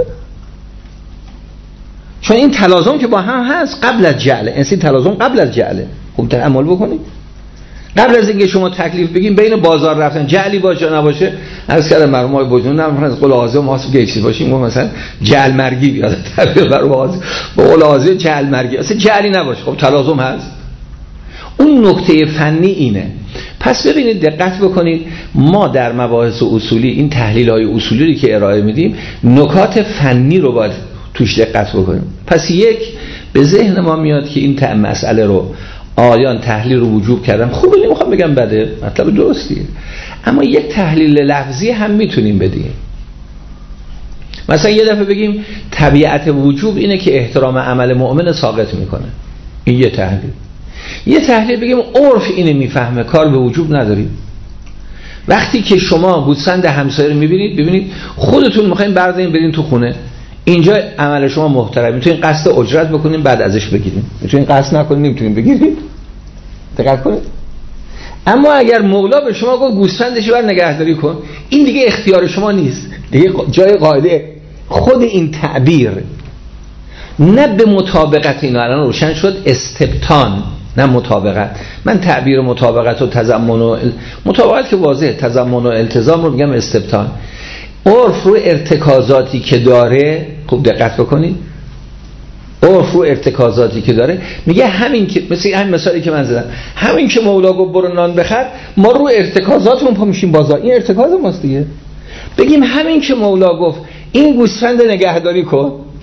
S1: چون این تلازم که با هم هست قبل از جل. این تلازم قبل از جله. خوب تأمل بکنید. قبل از اینکه شما تکلیف بگیم بین بازار رفتن جعلی باشه نباشه، از کردم مرحوم بوجون نمی‌خواد از قول حاضر ما که چیزی باشیم، ما مثلا جعل مرگی بیاد تعبیر بر حاضر با قول حاضر جعل مرگی، اصلا جعلی نباشه. خب تلازم هست. اون نکته فنی اینه. پس ببینید دقت بکنید، ما در مباحث اصولی این تحلیل‌های اصولی که ارائه میدیم نکات فنی رو باید توش دقت بکنیم. پس یک به ذهن ما میاد که این مسئله رو آیان تحلیل رو وجوب کردن، خوبه، نمیخوام بگم بده، مطلب درستیه، اما یک تحلیل لفظی هم میتونیم بدیم. مثلا یه دفعه بگیم طبیعت وجوب اینه که احترام عمل مؤمن ساقط میکنه، این یه تحلیل. یه تحلیل بگیم عرف اینه میفهمه، کار به وجوب نداریم. وقتی که شما گوسفند همسایه رو میبینید، ببینید خودتون میخواین بردارین برین تو خونه، اینجا عمل شما محترم، میتونین قصد اجرت بکنین بعد ازش بگیرین، میتونین قصد نکنین نمیتونین بگیرید. دقت کنید. اما اگر مولا به شما گفت گوسفندش بر نگهداری کن، این دیگه اختیار شما نیست، دیگه جای قاعده خود این تعبیر نه به مطابقت. اینا الان روشن شد، استبطان نه مطابقت. من تعبیر مطابقت و تضمن و مطابقت که واضحه، تضمن و التزام رو میگم استبطان. عرف رو ارتکازاتی که داره، خوب دقت بکنید، عرف رو ارتکازاتی که داره میگه همین که مثل همین مثالی که من زدم، همین که مولا گفت برو نان بخر، ما رو ارتکازاتمون پا میشیم بازار، این ارتکاز ماست دیگه. بگیم همین که مولا گفت این گوسفند نگهداری کن،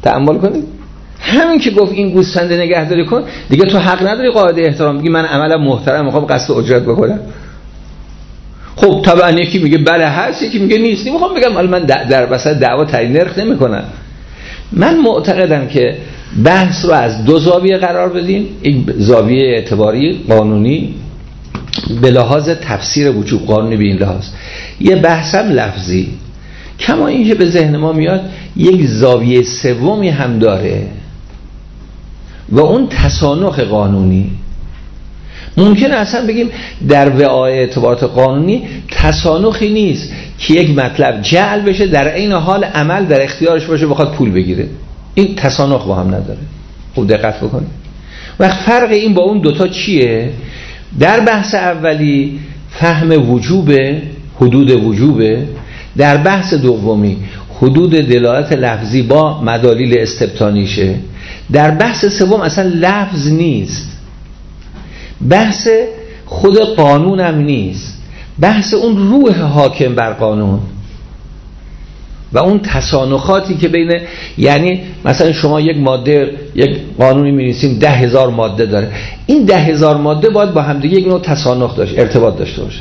S1: تأمل کنید. همین که گفت این گوسفند نگهداری کن، دیگه تو حق نداری قاعده احترام بگی من عملا محترم میخوام قصد اجرت بکنم. خب طبعا یکی میگه بله هست، یکی میگه نیست. نمیخوام بگم من در وسط دعوا تعیین نرخ نمیکنم. من معتقدم که بحث رو از دو زاویه قرار بدیم، یک زاویه اعتباری قانونی به لحاظ تفسیر وجوب قانونی، به این لحاظ یه بحثم لفظی، کما این که به ذهن ما میاد یک زاویه سومی هم داره و اون تسانخ قانونی. ممکنه اصلا بگیم در وعای اعتبارات قانونی تسانخی نیست که یک مطلب جعل بشه در عین حال عمل در اختیارش باشه بخواد پول بگیره، این تسانخ با هم نداره. خوب دقت بکنید. وقت فرق این با اون دوتا چیه؟ در بحث اولی فهم وجوب، حدود وجوبه. در بحث دومی حدود دلالت لفظی با مدالیل استبطانیشه. در بحث سوم اصلا لفظ نیست، بحث خود قانون هم نیست، بحث اون روح حاکم بر قانون و اون تسانخاتی که بین، یعنی مثلا شما یک ماده، یک قانونی می‌نویسیم 10,000 ماده داره، این 10,000 ماده باید با هم دیگه یک نوع تسانخ داشت، ارتباط داشته باشه.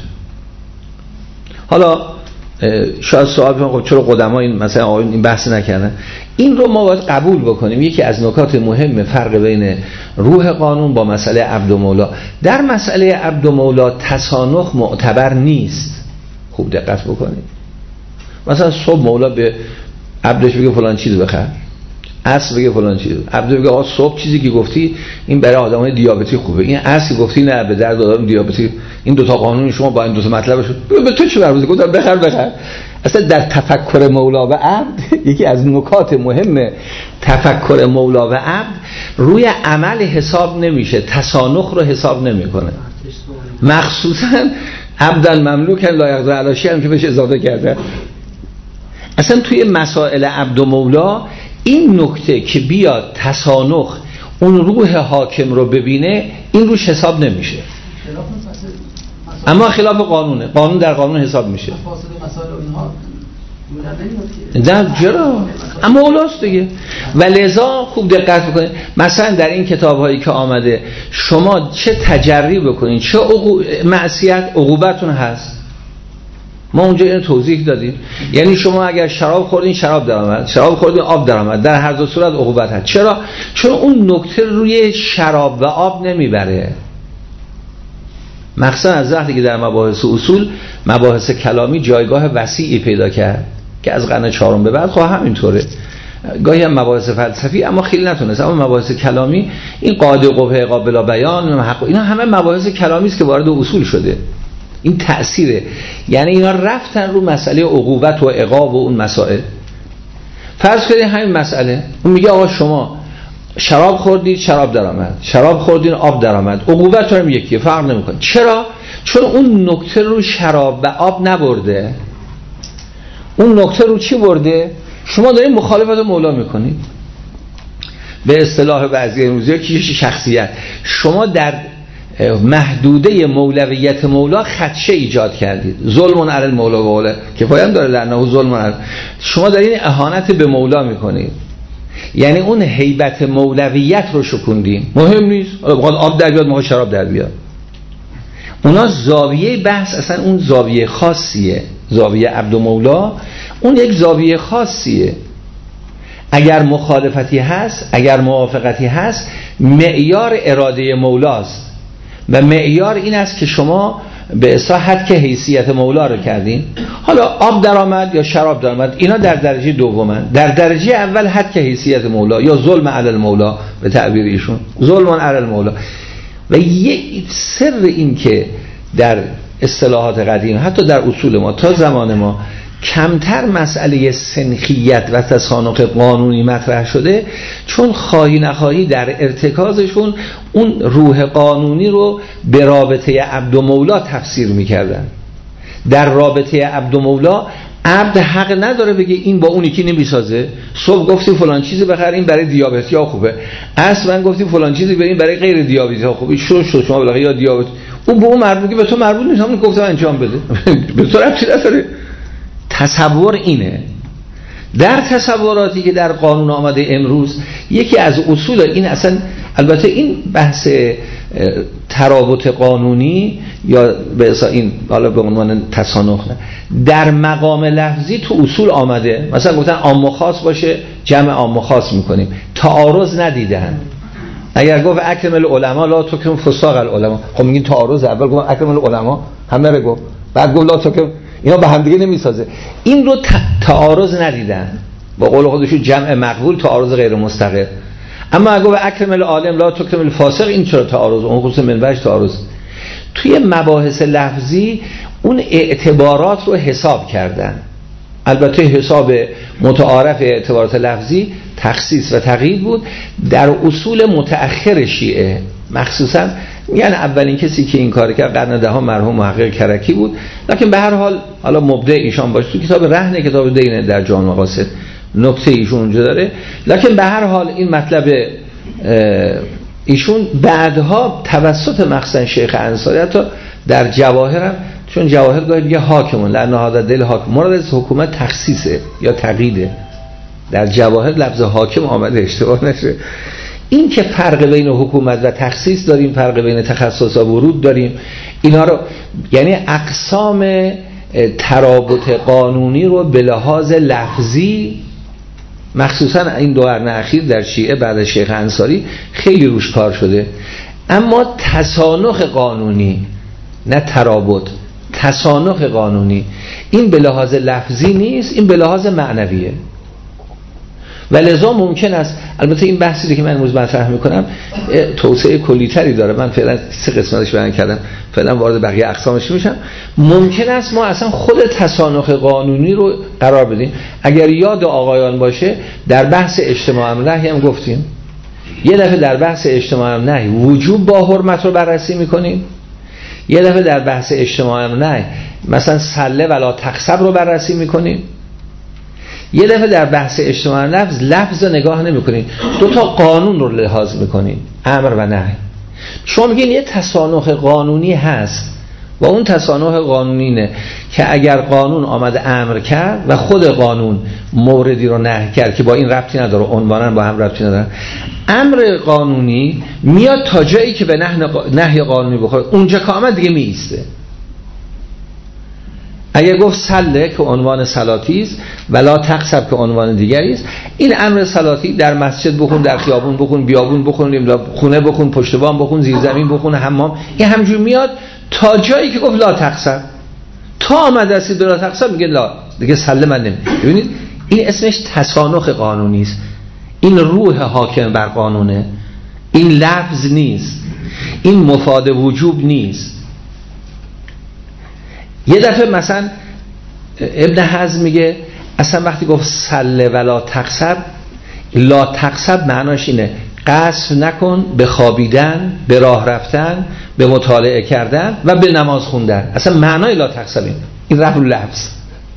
S1: حالا شاید سوال کنم خب چرا قدما این مثلا آقایون این بحث نکردن؟ این رو ما باید قبول بکنیم. یکی از نکات مهم فرق بین روح قانون با مسئله عبد و مولا. در مسئله عبد و مولا تسانخ معتبر نیست. خوب دقت بکنید. مثلا صبح مولا به عبدش بگه فلان چیز بخر، عصر بگه فلان چیز، عبد بگه آقا صبح چیزی که گفتی این برای آدمای دیابتی خوبه، این عصر گفتی نه به درد آدم دیابتی. این دوتا قانون شما با این دوتا مطلبش به تو چه مربوطه؟ گفتم بخر. اصلا در تفکر مولا و عبد یکی از نکات مهم تفکر مولا و عبد روی عمل حساب نمیشه، تسانخ رو حساب نمیکنه. مخصوصا عبدن مملوکن لا یقدر علی شیء هم که بهش اضافه کرده. اصلا توی مسائل عبد و مولا این نکته که بیاد تسانخ اون روح حاکم رو ببینه، این روش حساب نمیشه. اما خلاف قانونه، قانون در قانون حساب میشه. نه چرا؟ اما اولاست دیگه. و لذا خوب دقت بکنید، مثلا در این کتاب هایی که آمده شما چه تجری بکنید، چه معصیت عقوبتون هست، ما اونجا اینو توضیح دادیم. یعنی شما اگر شراب خوردین شراب درآمد، شراب خوردین آب درآمد، در هر دو صورت عقوبت هست. چرا؟ چون اون نکته روی شراب و آب نمیبره. مخصوصا از وقتی که در مباحث اصول مباحث کلامی جایگاه وسیعی پیدا کرد که از قرن چهارم به بعد خب همینطوره، گاهی هم مباحث فلسفی اما خیلی نتونست، اما مباحث کلامی این قاعده قبه قابل بیان حق، اینا همه مباحث کلامی است که وارد اصول شده. این تأثیره، یعنی اینا رفتن رو مسئله عقوبت و عقاب و اون مسائل. فرض کنید همین مسئله اون میگه آقا شما شراب خوردید شراب درآمد، شراب خوردین آب درآمد، عقوبت هم یکیه، فرق نمیکنه. چرا؟ چون اون نکته رو شراب و آب نبرده. اون نکته رو چی برده؟ شما دارین مخالفت مولا میکنید. به اصطلاح بعضی امروزی کیش شخصیت، شما در محدوده مولویت مولا خدشه ایجاد کردید. ظلم علی المولا و اوله کفایه هم داره لعنه ظلم علی. شما دارین اهانت به مولا میکنید، یعنی اون هیبت مولویت رو شکوندین. مهم نیست حالا بخواد آب در بیاد، موقع شراب در بیاد. اونا زاویه بحث اصلا اون زاویه خاصیه. زاویه عبد و مولا اون یک زاویه خاصیه. اگر مخالفتی هست، اگر موافقتی هست، معیار اراده مولاست و معیار این است که شما به اصاحت که حیثیت مولا رو کردین. حالا آب درآمد یا شراب درآمد اینا در درجه دومن. در درجه اول حد که حیثیت مولا یا ظلم علی المولا به تعبیر ایشون، ظلم علی المولا. و یک سر این که در اصطلاحات قدیم حتی در اصول ما تا زمان ما کمتر مسئله سنخیت و تسانخ قانونی مطرح شده، چون خواهی نخواهی در ارتکازشون اون روح قانونی رو به رابطه عبد و مولا تفسیر میکردن. در رابطه عبد و مولا عبد حق نداره بگه این با اون یکی نمیسازه. صبح گفتی فلان چیزی بخر این برای دیابتی ها خوبه، اصلا گفتی فلان چیزی بریم برای غیر دیابتی ها خوبه. شد شما بالاخره یا دیابت اون به اون مربوطه، به تو مربوط نیست، همون گفتم انجام بده به تو ربطی نداره. تصور اینه، در تصوراتی که در قانون آمده امروز یکی از اصول این اصلا، البته این بحث ترابط قانونی یا به اصلا این حالا به عنوان تصانخ در مقام لفظی تو اصول آمده، مثلا گفتن عام و خاص باشه جمع عام و خاص میکنیم، تعارض ندیدن. اگر گفت اکرم العلماء لا تکرم فساق العلماء، خب میگین تعارض، اول گفت اکرم العلماء همه رو گفت، بعد گفت لا تکرم، اینا به هم دیگه نمیسازه. این رو تعارض ندیدن، با قول خودشون جمع مقبول تعارض غیر مستقر. اما اگه گفت اکرم العالم لا تکرم الفاسق، این چرا تعارض؟ اون خصوص منبعش تعارض. توی مباحث لفظی اون اعتبارات رو حساب کردن، البته حساب متعارف اعتبارات لفظی تخصیص و تقیید بود. در اصول متأخر شیعه مخصوصا، یعنی اولین کسی که این کار کرد قرن دهم مرحوم محقق کرکی بود، لکن به هر حال حالا مبدع ایشان باشه، تو کتاب رهن کتاب دینه در جامع مقاصد نکته ایشون اونجا داره، لکن به هر حال این مطلب ایشون بعدها توسط مخزن شیخ انصاری حتی در جواهر هم، چون جواهر گاهی میگه حاکمون لأن هذا دل حاکم، مراد از حکومت تخصیصه یا تقییده، در جواهر لفظ حاکم آمده اشتباه نشه. این که فرق بین حکومت و تخصیص داریم، فرق بین تخصص و ورود داریم، اینا رو یعنی اقسام ترابط قانونی رو به لحاظ لفظی مخصوصا این 2 قرن اخیر در شیعه بعد از شیخ انصاری خیلی روش کار شده. اما تصانخ قانونی، نه ترابط، تصانخ قانونی، این به لحاظ لفظی نیست، این به لحاظ معنویه. و لذا ممکن است، البته این بحثی که من امروز مطرح میکنم توسعه کلی‌تری داره، من فعلا 3 قسمتش بیان کردم، فعلا وارد بقیه اقسامش میشم. ممکن است ما اصلا خود تصانخ قانونی رو قرار بدیم. اگر یاد آقایان باشه در بحث اجتماع امر نهی هم گفتیم، یه دفعه در بحث اجتماع امر نهی وجوب با حرمت رو بررسی میکنیم، یه دفعه در بحث اجتماع امر نهی مثلا سله ولا تقصب رو بررسی میکنیم، یه دفعه در بحث اجتماع لفظ رو نگاه نمی کنید، 2 تا قانون رو لحاظ میکنید، امر و نهی. شما میگین یه تصانخ قانونی هست و اون تصانخ قانونی اینه که اگر قانون آمده امر کرد و خود قانون موردی رو نهی کرد که با این ربطی نداره، عنوانا با هم ربطی نداره، امر قانونی میاد تا جایی که به نهی قانونی بخوره، اونجا که آمد دیگه میایسته. اگر گفت سله که عنوان صلاتی است ولا تقصب که عنوان دیگری است، این امر صلاتی در مسجد بخون، در خیابون بخون، بیابون بخون، خونه بخون، پشت بام بخون، زیر زمین بخون، حمام، این همجور میاد تا جایی که گفت لا تقصب. تا آمد رسید لا تقصب میگه لا دیگه سله من نمی. ببینید این اسمش تصانخ قانونی است، این روح حاکم بر قانونه، این لفظ نیست، این مفاد وجوب نیست. یه دفعه مثلا ابن حزم میگه اصلا وقتی گفت سله ولا تقصب، لا تقصب معناش اینه قصد نکن به خوابیدن، به راه رفتن، به مطالعه کردن و به نماز خوندن. اصلا معنای لا تقصب این رفع لفظ.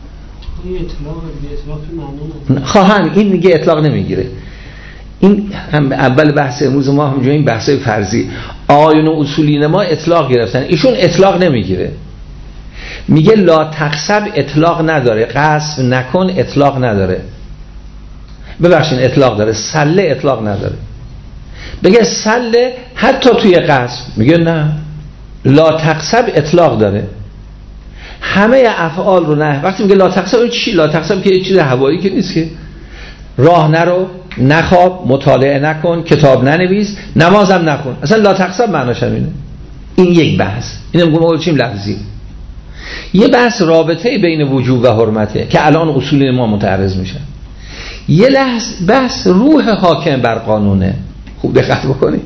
S1: خواهم این میگه اطلاق نمیگیره. این هم اول بحث امروز ما همونجا این بحثای فرضی، آیون و اصولین ما اطلاق گرفتن، ایشون اطلاق نمیگیره. میگه لا تقصب اطلاق نداره، قصد نکن اطلاق نداره، ببخشید اطلاق داره، سله اطلاق نداره. بگه سله حتی توی قصد، میگه نه، لا تقصب اطلاق داره، همه افعال رو نه. وقتی میگه لا تقصب چی؟ لا تقصب که یه چیز هوایی که نیست که، راه نرو، نخواب، مطالعه نکن، کتاب ننویس، نمازم نکن، اصلا لا تقصب معناش همینه. این یک بحث، اینم گفتم چیم لفظی. یه بحث رابطه بین وجوب و حرمته که الان اصول ما متعرض میشن. یه بحث روح حاکم بر قانونه. خوب دقت بکنید،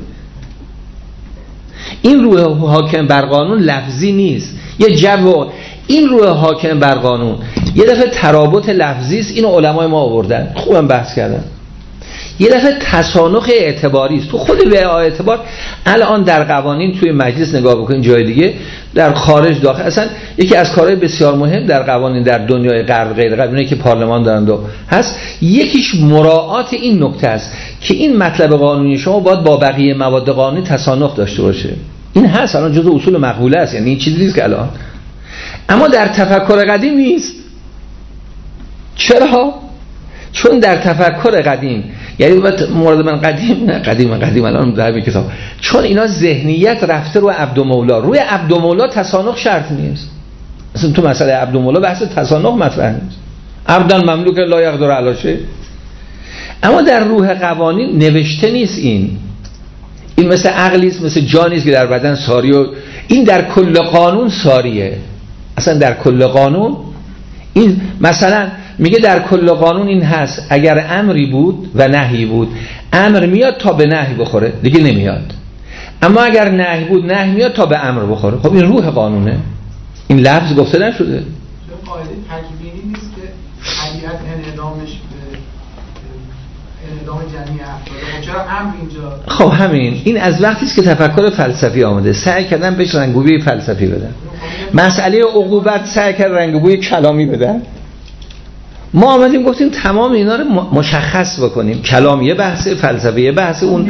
S1: این روح حاکم بر قانون لفظی نیست، یه جو. این روح حاکم بر قانون یه دفعه ترابط لفظی است، اینو علمای ما آوردن، خوبم بحث کردن. یه دفعه تصانخ اعتباری است. تو خود به اعتبار الان در قوانین توی مجلس نگاه بکنید، جای دیگه در خارج داخل، اصلا یکی از کارهای بسیار مهم در قوانین در دنیای غرب غیر قانونی که پارلمان دارند و هست، یکیش مراعات این نکته است که این مطلب قانونی شما باید با بقیه مواد قانونی تصانخ داشته باشه. این هست الان جزء اصول مقبوله است، یعنی این چیزی نیست که الان، اما در تفکر قدیم نیست. چرا؟ چون در تفکر قدیم، یعنی مورد من قدیم الان در کتاب، چون اینا ذهنیت رفته رو عبد و مولا، روی عبد و مولا تصانخ شرط نیست. مثلا تو مسئله عبد و مولا بحث تصانخ مطرح نیست، عبدن مملوک لا یقدر علی شیء. اما در روح قوانین نوشته نیست. این مثل عقلی است، مثل جانی است که در بدن ساری، و این در کل قانون ساریه. اصلا در کل قانون این مثلا میگه در کل قانون این هست، اگر امری بود و نهی بود، امر میاد تا به نهی بخوره، دیگه نمیاد. اما اگر نهی بود، نهی میاد تا به امر بخوره. خب این روح قانونه، این لفظ گفته نشده.
S4: چون قاعده تکوینی نیست که طبیعت انعدامش به انعدام جمعی افراد. چرا امر اینجا؟
S1: خب همین، این از وقتی است که تفکر فلسفی آمده، سعی کردن بهش رنگ‌وبوی فلسفی بدن. مسئله عقوبت سعی کردن رنگ‌وبوی کلامی بدن. ما آمدیم گفتیم تمام اینا رو مشخص بکنیم. کلام یه بحثه، فلسفه یه بحثه. اون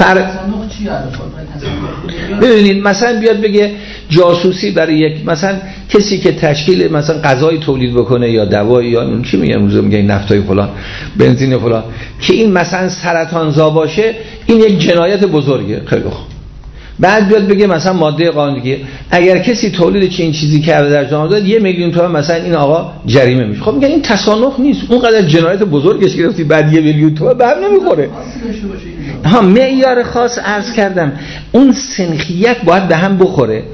S1: ببینید مثلا بیاد بگه جاسوسی برای یک مثلا کسی که تشکیل مثلا غذای تولید بکنه یا دوایی یا اون چی میگن روزا میگن نفتای فلان، بنزین فلان، که این مثلا سرطانزا باشه، این یک جنایت بزرگه. خیلی خوب. بعد بیاد بگه مثلا ماده قانونی اگر کسی تولید چنین چیزی کرده در جامعه داد 1 میلیون تومان مثلا این آقا جریمه میشه. خب میگن این تصانف نیست، اونقدر جنایت بزرگش گرفتی بعد 1 میلیون تومان به هم نمیخوره. ها معیار خاص عرض کردم، اون سنخیت باید به هم بخوره.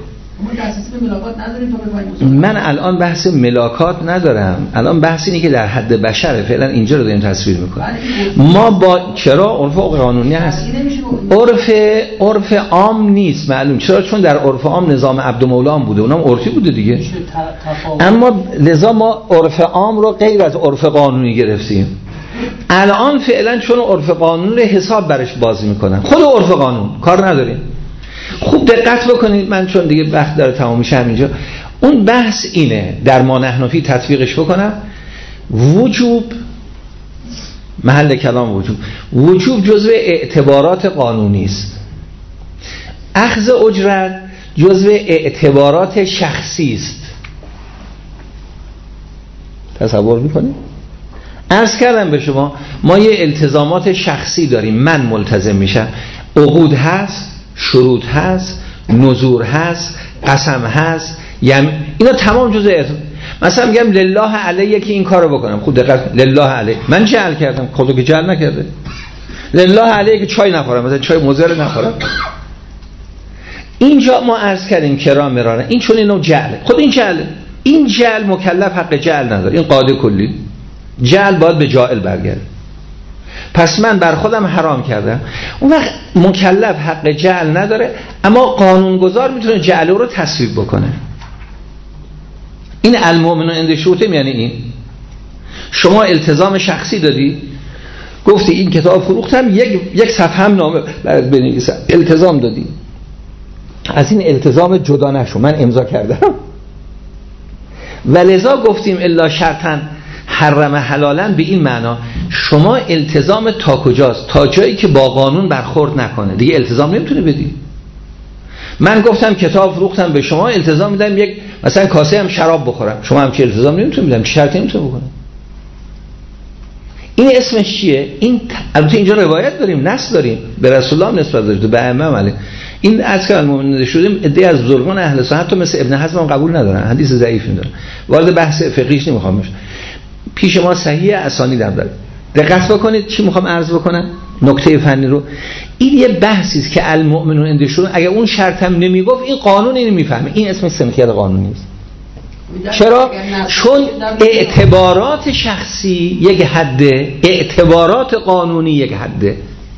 S1: من الان بحث ملاکات ندارم، الان بحث اینه که در حد بشره. فعلا اینجا رو داریم تصویر میکنیم. ما با چرا عرف قانونی هست، عرف عام نیست معلوم. چرا؟ چون در عرف عام نظام عبد و مولا هم بوده، اونم عرفی بوده دیگه. اما لذا ما عرف عام رو غیر از عرف قانونی گرفتیم. الان فعلا چون عرف قانونی رو حساب برش بازی میکنن، خود عرف قانون کار نداریم. خوب دقت بکنید، من چون دیگه وقت داره تمام میشه همینجا، اون بحث اینه در ما نحنفی تطبیقش بکنم. وجوب محل کلام وجوب جزو اعتبارات قانونی است. اخذ اجرت جزو اعتبارات شخصی است. تصور میکنید؟ عرض کردم به شما ما یه التزامات شخصی داریم، من ملتزم میشم، عقود هست، شروط هست، نذور هست، قسم هست، یعنی اینا تمام جزء مثلا میگم لله علیه که این کارو بکنم. خود دقت، لله علیه من جعل کردم، خدا که جعل نکرده. لله علیه که چای نخورم، مثلا چای مضر نخورم. اینجا ما عرض کردیم کرام مراره این چون اینو جعله. خود این جعل مکلف حق جعل نداره، این قاعده کلی. جعل باید به جاعل برگرده. پس من بر خودم حرام کردم، اون وقت مکلف حق جعل نداره، اما قانونگذار میتونه جعل رو تصویب بکنه. این المؤمن عند شروطه، یعنی این شما التزام شخصی دادی، گفتی این کتاب فروختم، یک صفحه هم نامه برات بنویسم، التزام دادی، از این التزام جدا نشو، من امضا کردم. ولذا گفتیم الا شرطاً حرم حلالا، به این معنا شما التزام تا کجاست؟ تا جایی که با قانون برخورد نکنه، دیگه التزام نمیتونه بدی. من گفتم کتاب فروختم به شما، التزام میدم یک مثلا کاسه هم شراب بخورم، شما هم که التزام نمیتونه بدم، چه شرطی نمیتونه بکنه. این اسمش چیه؟ این البته اینجا روایت داریم، نص داریم، به رسول الله نسبت داشته، به ائمه علی. این از که المؤمنین شدیم عده از بزرگان اهل سنت تو مثل ابن حزم هم قبول ندارن، حدیث ضعیف میدونن. وارد بحث فقهیش نمیخوام بشم. پیش ما صحیح اسانید هم داره. دقت بکنید چی میخوام عرض بکنم، نکته فنی رو. این یه بحثی است که المؤمنون عندشون اگه اون شرط هم نمیگفت این قانون اینو میفهمه، این اسمش سنخیت قانونی است. چرا؟ چون اعتبارات شخصی یک حده، اعتبارات قانونی یک حده.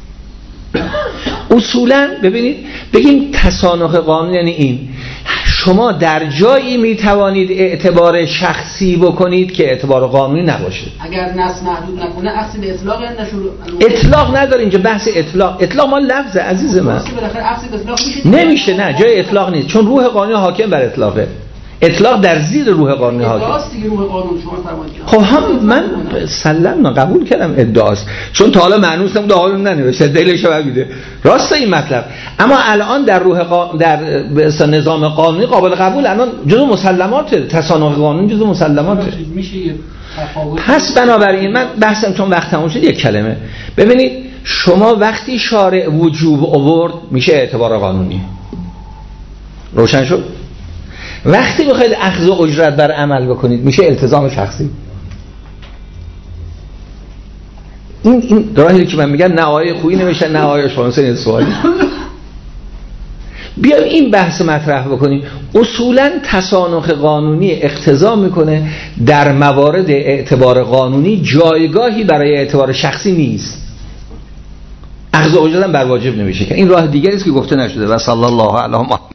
S1: اصولا ببینید، بگیم تسانخ قانون یعنی این، شما در جایی میتوانید اعتبار شخصی بکنید که اعتبار قانونی نباشه.
S4: اگر نص محدود نکنه اخذ به اطلاق
S1: اطلاق نداره اینجا بحث اطلاق ما لفظ عزیز من
S4: نمیشه،
S1: نه جای اطلاق نیست، چون روح قانونی حاکم بر اطلاقه. اطلاق در زیر روح قانونی حاکم.
S5: ادعاست دیگه روح قانون شما فرمایید.
S1: خب هم من سلام قبول کردم ادعاست، چون تا حالا مانوس نبود قانون ننوشته، دلیلش رو میده. راست این مطلب. اما الان در روح در نظام قانونی قابل قبول، الان جزء مسلمات تصانح قانون جزء مسلمات
S3: میشه یه تفاوت.
S1: پس بنابراین من بحثم چون وقت تموم شد یک کلمه. ببینید شما وقتی شارع وجوب آورد میشه اعتبار قانونی. روشن شد؟ وقتی بخواید اخذ و اجرت بر عمل بکنید میشه التزام شخصی. این راهی که من میگم نه آیه خویی نمیشه نه آیه فرانسه سوالی. بیایم این بحث مطرح بکنیم. اصولا تصانح قانونی اقتضا میکنه در موارد اعتبار قانونی جایگاهی برای اعتبار شخصی نیست. اخذ و اجرت هم بر واجب نمیشه که این راه دیگری است که گفته نشده. و صلی الله علی محمد.